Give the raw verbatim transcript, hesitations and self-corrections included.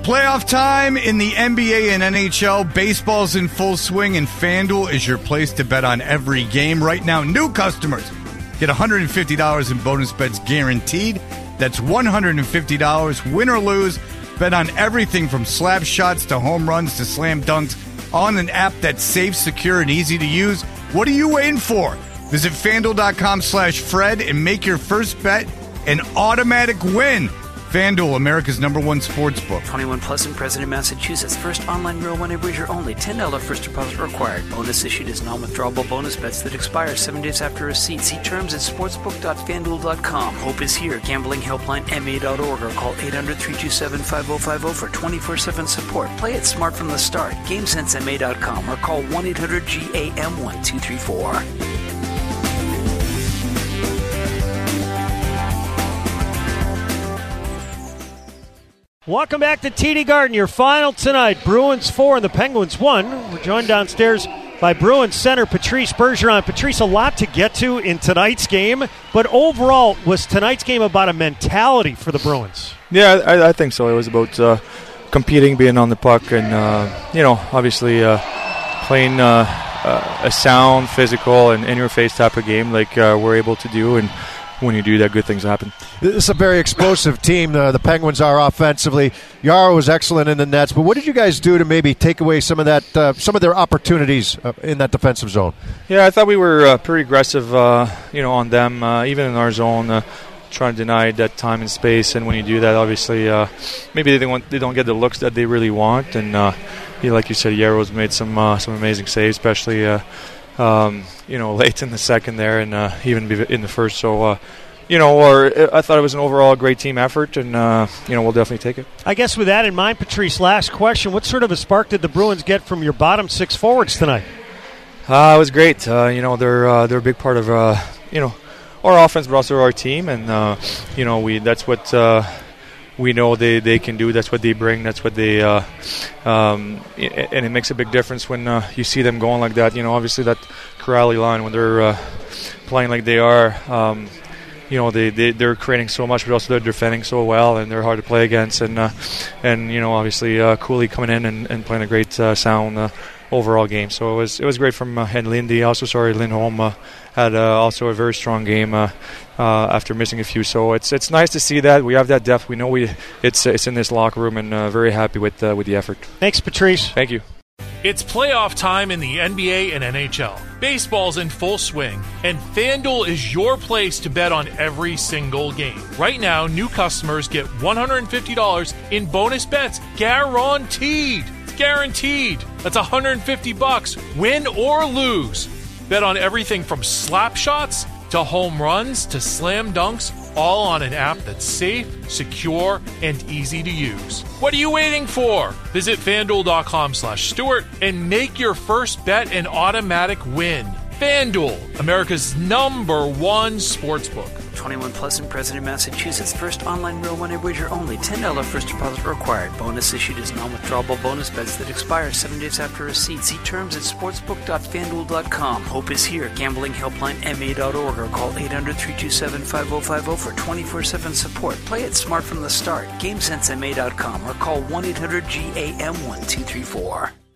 Playoff time in the N B A and N H L. Baseball's in full swing, and FanDuel is your place to bet on every game. Right now, new customers get one hundred fifty dollars in bonus bets guaranteed. That's one hundred fifty dollars, win or lose. Bet on everything from slap shots to home runs to slam dunks on an app that's safe, secure, and easy to use. What are you waiting for? Visit FanDuel.com slash Fred and make your first bet an automatic win. FanDuel, America's number one sports book. twenty-one plus and present in Massachusetts. First online real money wager only. ten dollars first deposit required. Bonus issued as non-withdrawable bonus bets that expire seven days after receipt. See terms at sportsbook dot fan duel dot com. Hope is here. Gambling helpline M A dot org or call eight hundred, three two seven, five oh five oh for twenty-four seven support. Play it smart from the start. game sense M A dot com or call one eight hundred G A M one two three four. Welcome back to T D Garden, your final tonight. Bruins four and the Penguins one. We're joined downstairs by Bruins center Patrice Bergeron. Patrice, a lot to get to in tonight's game, but overall, was tonight's game about a mentality for the Bruins? Yeah, I, I think so. It was about uh, competing, being on the puck, and, uh, you know, obviously uh, playing uh, uh, a sound, physical, and in-your-face type of game like uh, we're able to do, and when you do that, good things happen. This is a very explosive team. Uh, the Penguins are offensively. Yaro was excellent in the nets, but what did you guys do to maybe take away some of that, uh, some of their opportunities uh, in that defensive zone? Yeah, I thought we were uh, pretty aggressive, uh, you know, on them, uh, even in our zone, uh, trying to deny that time and space. And when you do that, obviously, uh, maybe they don't they don't get the looks that they really want. And uh, yeah, like you said, Yaro's made some uh, some amazing saves, especially. Uh, Um, you know, late in the second there, and uh, even in the first. So, uh, you know, or I thought it was an overall great team effort, and uh, you know, we'll definitely take it. I guess with that in mind, Patrice, last question: what sort of a spark did the Bruins get from your bottom six forwards tonight? Uh, it was great. Uh, you know, they're uh, they're a big part of uh, you know our offense, but also our team, and uh, you know, we that's what. Uh, We know they, they can do. That's what they bring. That's what they, uh, um, and it makes a big difference when uh, you see them going like that. You know, obviously that Corrali line when they're uh, playing like they are, um, you know, they, they they're creating so much, but also they're defending so well, and they're hard to play against. And uh, and you know, obviously uh, Cooley coming in and, and playing a great uh, sound uh, overall game. So it was it was great from uh, and Lindy. Also, sorry, Lindholm uh, had uh, also a very strong game. Uh, Uh, after missing a few, so it's it's nice to see that we have that depth. We know we it's it's in this locker room, and uh, very happy with uh, with the effort. Thanks, Patrice. Thank you. It's playoff time in the N B A and N H L. Baseball's in full swing, and FanDuel is your place to bet on every single game. Right now, new customers get one hundred fifty dollars in bonus bets guaranteed. It's guaranteed. That's one hundred fifty bucks, win or lose. Bet on everything from slap shots to home runs to slam dunks, all on an app that's safe, secure, and easy to use. What are you waiting for? Visit FanDuel.com slash Stewart and make your first bet an automatic win. FanDuel, America's number one sportsbook. twenty-one plus and present in Massachusetts. First online real money wager only. ten dollars first deposit required. Bonus issued as non-withdrawable bonus bets that expire seven days after receipt. See terms at sportsbook dot fan duel dot com. Hope is here. Gambling helpline M A dot org or call eight hundred, three two seven, five oh five oh for twenty-four seven support. Play it smart from the start. game sense M A dot com or call one eight hundred G A M one two three four.